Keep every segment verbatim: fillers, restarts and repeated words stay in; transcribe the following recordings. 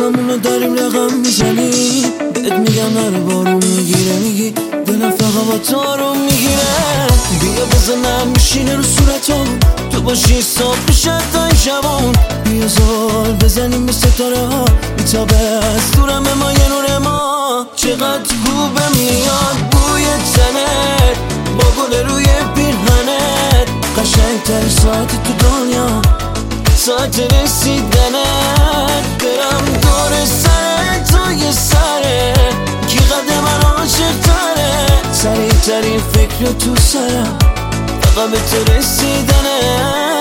روزامونو داریم رقم میزنی، بهت میگم نره بارون میگیره، میگی دلم فقط با تو آروم میگیره. بیا بزنم میشینه رو صورتم، تو باشی صاف میشه تا این شبون. بیا زال بزنیم به ستاره ها، میتابه از دورم ما یه نور ما. چقدر خوبه میاد بوی تنت با گل روی پیرهنت، قشنگترین ساعت تو دنیا ساعت رسیدنت. برم دور سرت تو یه سره، کی قد من عاشق تره، سریع ترین فکر تو سرم فقط به تو رسیدنت.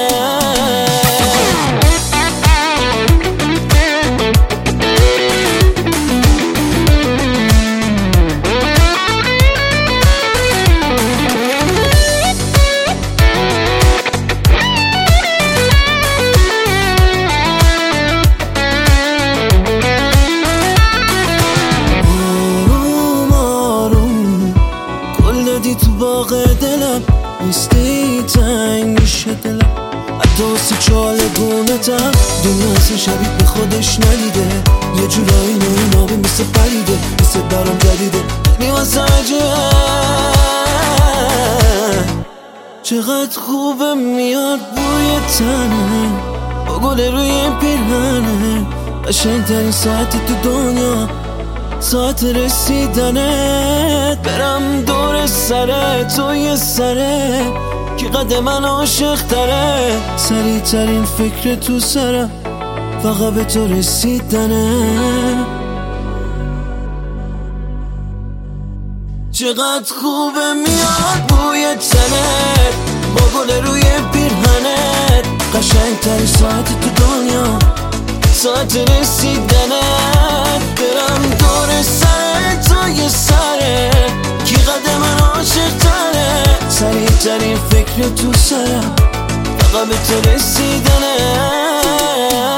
تو باغ دلم نیستی، تنگ میشه دلم حتی واسه چالگونتم. دنیا اصلا شبیه به خودش ندیده، یه جورایی نوعی نابی مثل پریده، مثل برام جدیده نیوازه عجیبه. چقدر خوبه میاد بوی تنه با گل روی پیرهنه، قشنگترین ساعت تو دنیا ساعت رسیدنت. برم دور سره تو یه سره، کی قد من عاشق تره، سریع ترین فکر تو سرم فقط به تو رسیدنت. چقدر خوبه میاد بوی تنت با گل روی پیرهنت، قشنگترین ساعت تو دنیا ساعت رسیدنت. برم دور سرت تو یه سره، کی قد من عاشق تره، سریع ترین فکر تو سرم فقط به تو رسیدنت.